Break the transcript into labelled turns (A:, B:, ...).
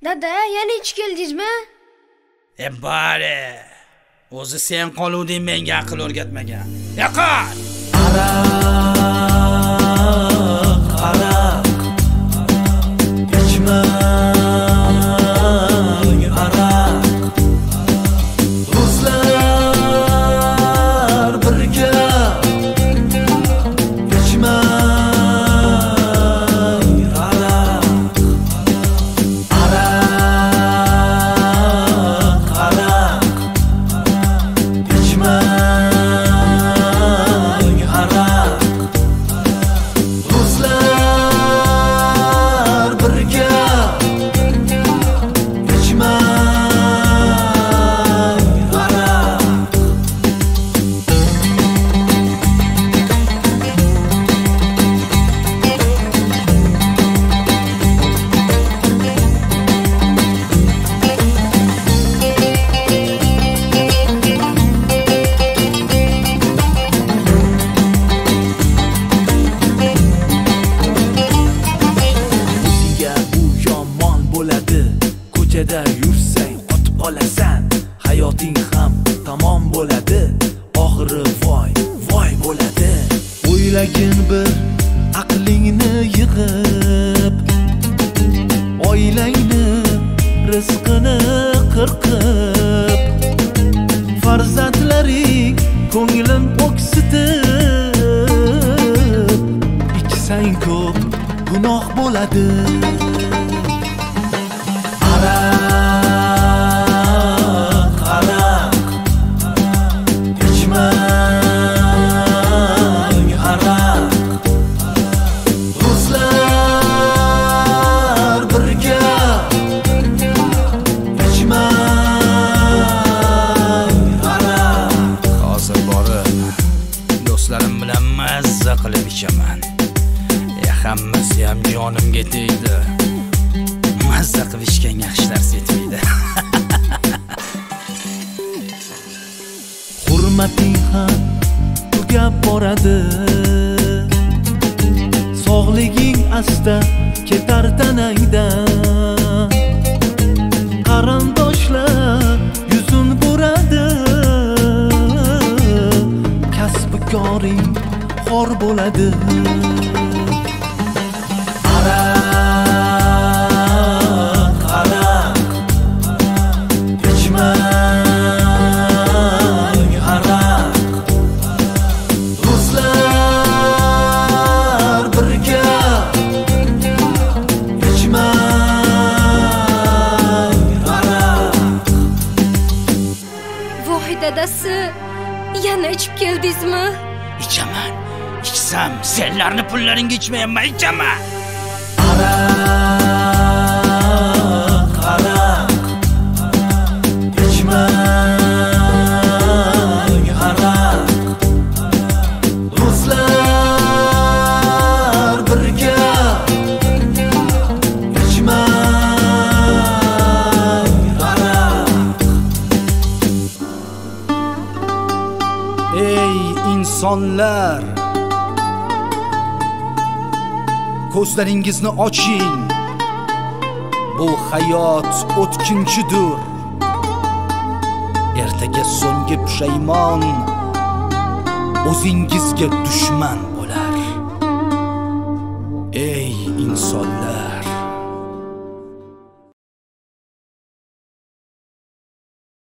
A: Dada, yana ichib keldingizmi?
B: Bari. O'zi sen qoluvding, menga aql o'rgatmagan. Yo'qol.
C: Aroq ichmang aroq. Do'stlar birga ichmang aroq. Aroq ichmang aroq. Do'stlar birga ichmang aroq. O'ziga bu yomon bo'ladi, ko'chada yursang otib olasan, hayoting ham tamom bo'ladi, oxiri voy voy bo'ladi. O'ylagin bir aqlingni yig'ib, oilangni rizqini qirqib, farzandlaring ko'nglim o'ksitib, ichsang ko'p gunoh bo'ladi. Aroq ichmang aroq. Do'stlar birga ichmang aroq.
B: Hozir borib do'stlarim bilan mazza qilib ichaman. Hammasi ham jonimga tegdi. Mazza qilib ichgan yaxshi dars yetmaydi.
C: Hurmating ham tugab boradi, sog'liging asta ketar tanangdan. Qarindoshlar yuzun buradi, kasbi koring xor bo'ladi. Aroq ichmang aroq. Do'stlar birga ichmang aroq.
A: Voy dadasi, yana ichib keldingizmi?
B: Ichaman. Ichsam, senlarni pullaringga ichmayman, ichaman.
C: Aroq ichmang aroq. Do'stlar birga ichmang aroq.
B: Ey insonlar, ko'zlaringizni oching. Bu hayot o'tkinchidir. Ertaga so'nggi pushaymon o'zingizga dushman bo'lar. Ey insonlar,